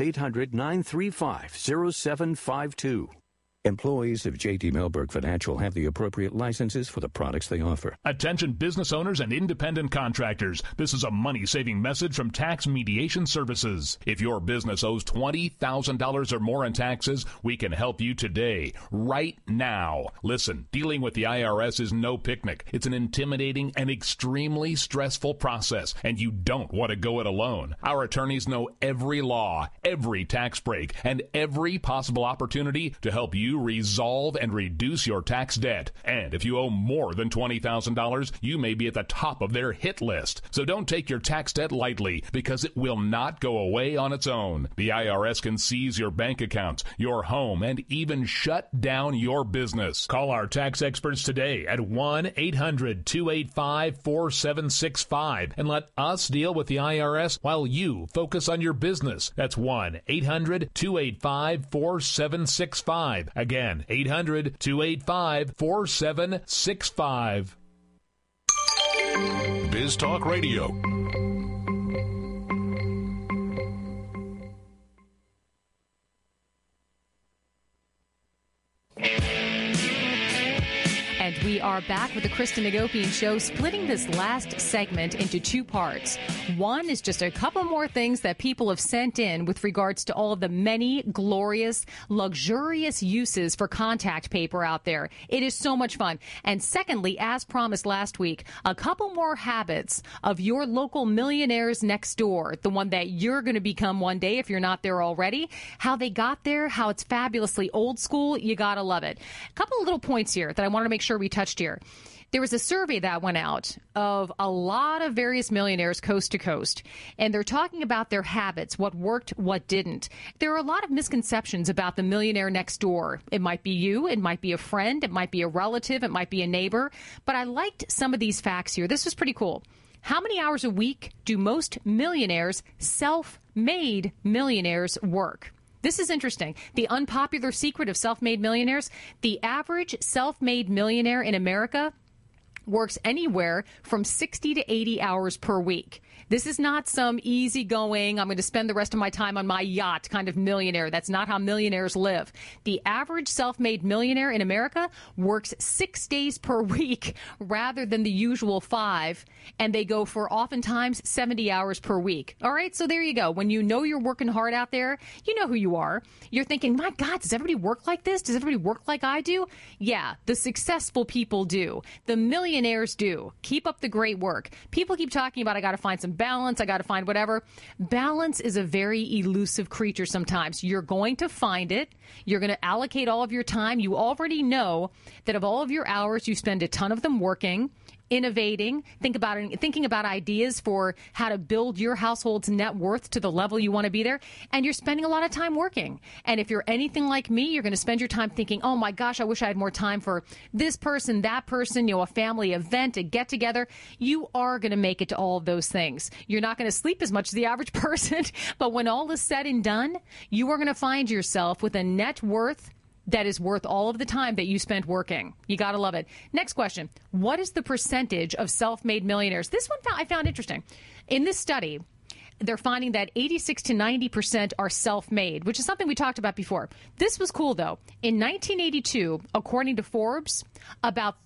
800-935-0752. Employees of J.D. Melberg Financial have the appropriate licenses for the products they offer. Attention business owners and independent contractors. This is a money-saving message from Tax Mediation Services. If your business owes $20,000 or more in taxes, we can help you today, right now. Listen, dealing with the IRS is no picnic. It's an intimidating and extremely stressful process, and you don't want to go it alone. Our attorneys know every law, every tax break, and every possible opportunity to help you resolve and reduce your tax debt. And if you owe more than $20,000, you may be at the top of their hit list. So don't take your tax debt lightly because it will not go away on its own. The IRS can seize your bank accounts, your home, and even shut down your business. Call our tax experts today at 1-800-285-4765 and let us deal with the IRS while you focus on your business. That's 1-800-285-4765. Again, 800-285-4765. Biz Talk Radio. And we are back with the Kristen Hagopian Show, splitting this last segment into 2 parts. One is just a couple more things that people have sent in with regards to all of the many glorious, luxurious uses for contact paper out there. It is so much fun. And secondly, as promised last week, a couple more habits of your local millionaires next door, the one that you're going to become one day if you're not there already, how they got there, how it's fabulously old school. You got to love it. A couple of little points here that I want to make sure we touched here. There was a survey that went out of a lot of various millionaires coast to coast, and they're talking about their habits, what worked, what didn't. There are a lot of misconceptions about the millionaire next door. It might be you, it might be a friend, it might be a relative, it might be a neighbor, but I liked some of these facts here. This was pretty cool. How many hours a week do most millionaires, self-made millionaires, work? This is interesting. The unpopular secret of self-made millionaires, the average self-made millionaire in America works anywhere from 60 to 80 hours per week. This is not some easygoing, I'm going to spend the rest of my time on my yacht kind of millionaire. That's not how millionaires live. The average self-made millionaire in America works 6 days per week rather than the usual 5, and they go for oftentimes 70 hours per week. All right, so there you go. When you know you're working hard out there, you know who you are. You're thinking, my God, does everybody work like this? Does everybody work like I do? Yeah, the successful people do. The millionaires do. Keep up the great work. People keep talking about, I got to find some balance, I got to find whatever. Balance is a very elusive creature sometimes. You're going to find it. You're going to allocate all of your time. You already know that of all of your hours, you spend a ton of them working. innovating, thinking about ideas for how to build your household's net worth to the level you want to be there, and you're spending a lot of time working. And if you're anything like me, you're going to spend your time thinking, oh my gosh, I wish I had more time for this person, that person, a family event, a get together. You are going to make it to all of those things. You're not going to sleep as much as the average person, but when all is said and done, you are going to find yourself with a net worth that is worth all of the time that you spent working. You got to love it. Next question. What is the percentage of self-made millionaires? This one I found interesting. In this study, they're finding that 86 to 90% are self-made, which is something we talked about before. This was cool, though. In 1982, according to Forbes, about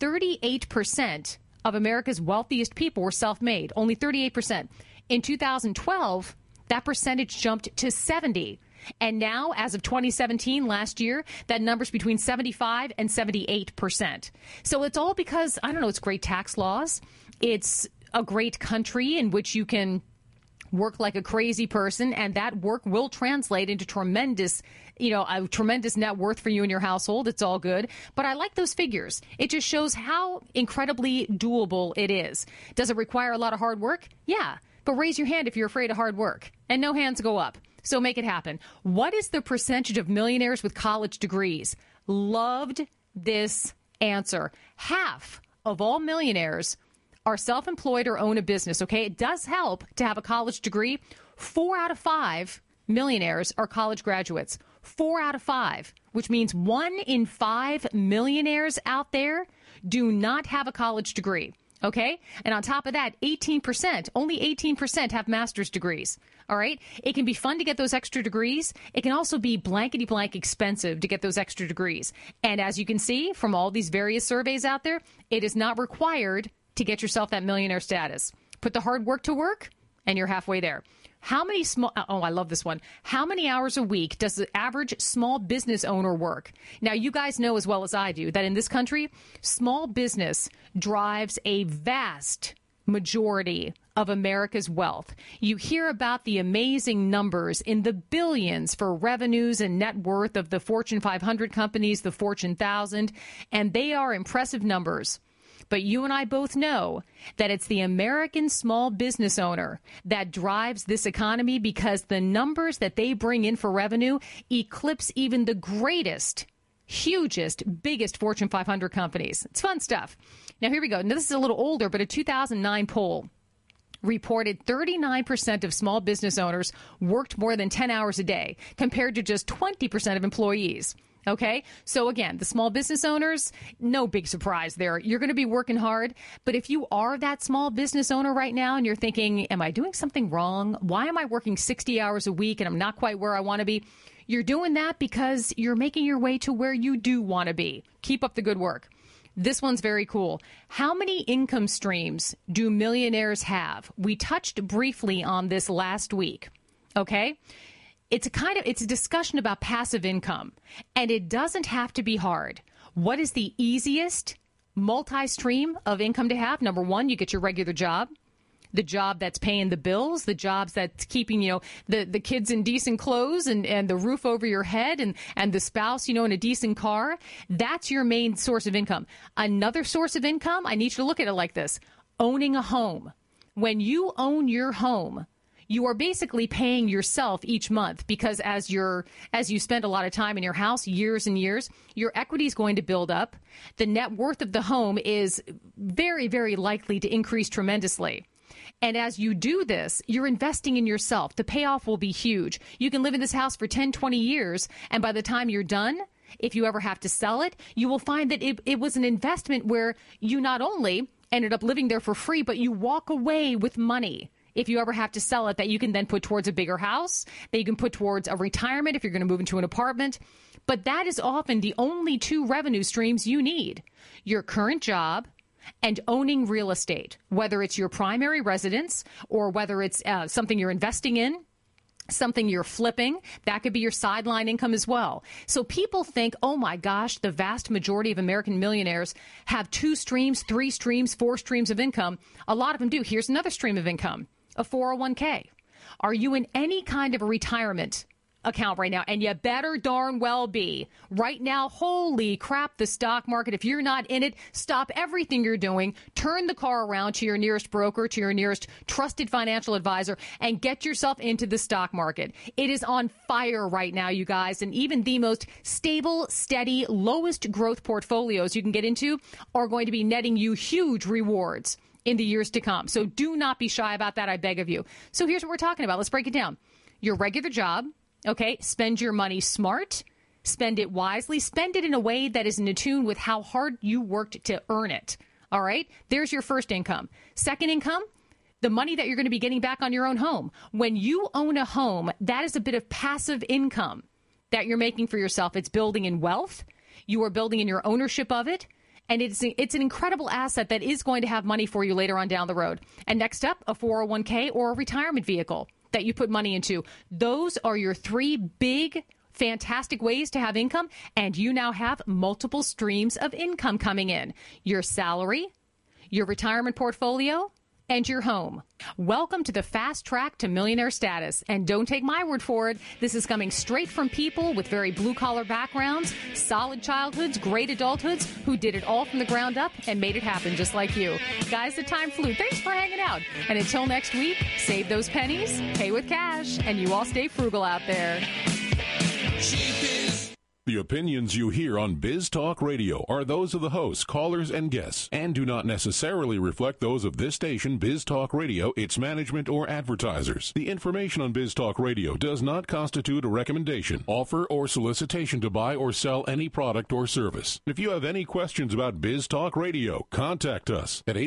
38% of America's wealthiest people were self-made, only 38%. In 2012, that percentage jumped to 70%. And now, as of 2017, last year, that number's between 75 and 78%. So it's all because, it's great tax laws. It's a great country in which you can work like a crazy person, and that work will translate into tremendous, a tremendous net worth for you and your household. It's all good. But I like those figures. It just shows how incredibly doable it is. Does it require a lot of hard work? Yeah. But raise your hand if you're afraid of hard work. And no hands go up. So make it happen. What is the percentage of millionaires with college degrees? Loved this answer. Half of all millionaires are self-employed or own a business, okay? It does help to have a college degree. 4 out of 5 millionaires are college graduates. 4 out of 5, which means 1 in 5 millionaires out there do not have a college degree. Okay? And on top of that, only 18% have master's degrees. All right? It can be fun to get those extra degrees. It can also be blankety blank expensive to get those extra degrees. And as you can see from all these various surveys out there, it is not required to get yourself that millionaire status. Put the hard work to work, and you're halfway there. I love this one. How many hours a week does the average small business owner work? Now, you guys know as well as I do that in this country, small business drives a vast majority of America's wealth. You hear about the amazing numbers in the billions for revenues and net worth of the Fortune 500 companies, the Fortune 1000, and they are impressive numbers. But you and I both know that it's the American small business owner that drives this economy because the numbers that they bring in for revenue eclipse even the greatest, hugest, biggest Fortune 500 companies. It's fun stuff. Now, here we go. Now, this is a little older, but a 2009 poll reported 39% of small business owners worked more than 10 hours a day, compared to just 20% of employees. Okay, so again, the small business owners, no big surprise there. You're going to be working hard. But if you are that small business owner right now and you're thinking, am I doing something wrong? Why am I working 60 hours a week and I'm not quite where I want to be? You're doing that because you're making your way to where you do want to be. Keep up the good work. This one's very cool. How many income streams do millionaires have? We touched briefly on this last week. Okay. It's a discussion about passive income, and it doesn't have to be hard. What is the easiest multi-stream of income to have? Number one, you get your regular job, the job that's paying the bills, the jobs that's keeping, the kids in decent clothes and the roof over your head and the spouse, in a decent car. That's your main source of income. Another source of income, I need you to look at it like this: owning a home. When you own your home, you are basically paying yourself each month because as you spend a lot of time in your house, years and years, your equity is going to build up. The net worth of the home is very, very likely to increase tremendously. And as you do this, you're investing in yourself. The payoff will be huge. You can live in this house for 10, 20 years, and by the time you're done, if you ever have to sell it, you will find that it was an investment where you not only ended up living there for free, but you walk away with money. If you ever have to sell it, that you can then put towards a bigger house, that you can put towards a retirement if you're going to move into an apartment. But that is often the only 2 revenue streams you need: your current job and owning real estate, whether it's your primary residence or whether it's something you're investing in, something you're flipping. That could be your sideline income as well. So people think, oh my gosh, the vast majority of American millionaires have 2 streams, 3 streams, 4 streams of income. A lot of them do. Here's another stream of income: a 401k. Are you in any kind of a retirement account right now, and you better darn well be. Right now, holy crap, the stock market, if you're not in it, stop everything you're doing, turn the car around to your nearest broker, to your nearest trusted financial advisor, and get yourself into the stock market. It is on fire right now, you guys, and even the most stable, steady, lowest growth portfolios you can get into are going to be netting you huge rewards in the years to come. So do not be shy about that, I beg of you. So here's what we're talking about. Let's break it down. Your regular job. Okay, spend your money smart, spend it wisely, spend it in a way that is in tune with how hard you worked to earn it. All right, there's your first income. Second income, the money that you're going to be getting back on your own home. When you own a home, that is a bit of passive income that you're making for yourself. It's building in wealth. You are building in your ownership of it. And it's an incredible asset that is going to have money for you later on down the road. And next up, a 401k or a retirement vehicle that you put money into. Those are your three big, fantastic ways to have income. And you now have multiple streams of income coming in. Your salary, your retirement portfolio, and your home. Welcome to the fast track to millionaire status. And don't take my word for it. This is coming straight from people with very blue-collar backgrounds, solid childhoods, great adulthoods, who did it all from the ground up and made it happen just like you. Guys, the time flew. Thanks for hanging out. And until next week, save those pennies, pay with cash, and you all stay frugal out there. The opinions you hear on Biz Talk Radio are those of the hosts, callers, and guests, and do not necessarily reflect those of this station, Biz Talk Radio, its management, or advertisers. The information on Biz Talk Radio does not constitute a recommendation, offer, or solicitation to buy or sell any product or service. If you have any questions about Biz Talk Radio, contact us at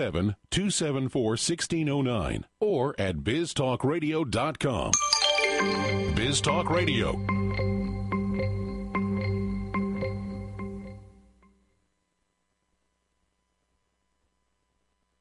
817-274-1609 or at biztalkradio.com. Biz Talk Radio.